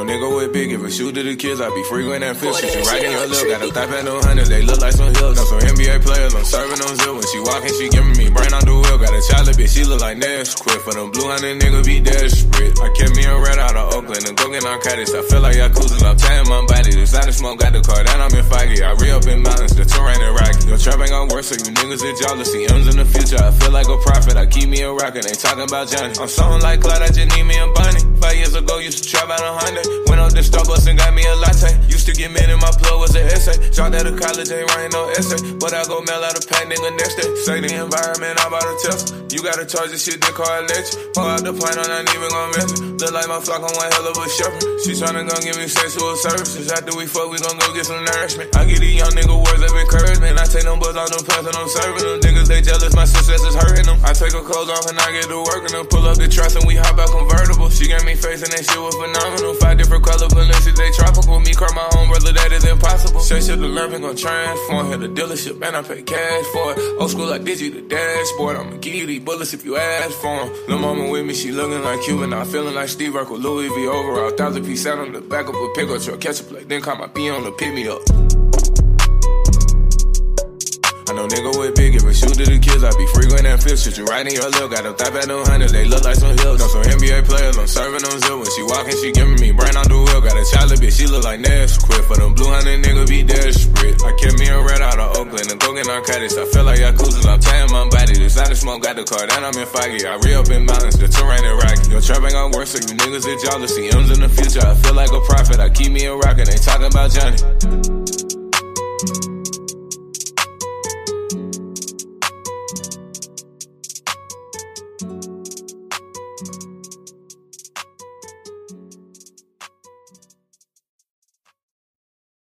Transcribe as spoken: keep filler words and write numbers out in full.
nigga with big, if a shoot to the kids, I be frequent and fish. She rockin' your lip, got them thigh pad no hundreds, they look like some hills. Got some N B A players, I'm serving on Zil. When she walkin', she giving me brain on the wheel. Got a child, bitch, she look like Ness. Quit for them blue hundred nigga be desperate. I kept me a red out of Oakland and go get narcotics. I feel like Yakuza, I'm tying my body. This out of smoke, got the car, that I'm in Foggy. I re up in mountains, the terrain and rocky. Your trap ain't gon' work, so you niggas is jealous. See M's in the future, I feel like a prophet. I keep me a rocket, ain't talking about Johnny. I'm something like Clyde, I just need me a bunny. Five years ago, used to trap out a hundred. Went up to Starbucks and got me a latte. Used to get mad in my plug was an essay. Dropped out of college, ain't writing no essay. But I go mail out a pack, nigga, next day. Say the environment, I'm about to test. You gotta charge this shit, they call electric. Pull out the pint, I'm not even gon' miss it. Look like my flock on one hell of a shepherd. She tryna gon' give me sexual services. After we fuck, we gon' go get some nourishment. I get these young nigga words of encouragement. I take them buzz off them pants and I'm serving them. Niggas, they jealous, my success is hurting them. I take her clothes off and I get to working them. Pull up the truss and we hop out convertible. She got me facing that shit was phenomenal. Five different color balloons, they tropical. Me cry my own brother, that is impossible. Say shit to learn, gon' transform. Hit the dealership and I pay cash for it. Old school like Digi, the dashboard. I'ma give you these bullets if you ask for them. Lil' mama with me, she looking like Cuban. I feeling like Steve Urkel, Louis V overall. Thousand piece out on the back of a pickup truck. Catch a plate, then call my P on to pick me up. I know nigga with big, if a shoot to the kids, I be frequent and fish. Shit, you right in your lip, got them thigh pad no hundreds, they look like some hills. Know some N B A players, I'm serving on Zil. When she walkin', she giving me brain on the wheel. Got a child, bitch, she look like Ness. Quit for them blue hundred nigga be desperate. I kept me a red out of Oakland and go get narcotics. I feel like Yakuza, I'm tying my body. This out of smoke, got the car, that I'm in Foggy. I re up in mountains, the terrain and rocky. Your trap ain't gon' work, so you niggas is jealous. See M's in the future, I feel like a prophet. I keep me a rocket, ain't talking about Johnny.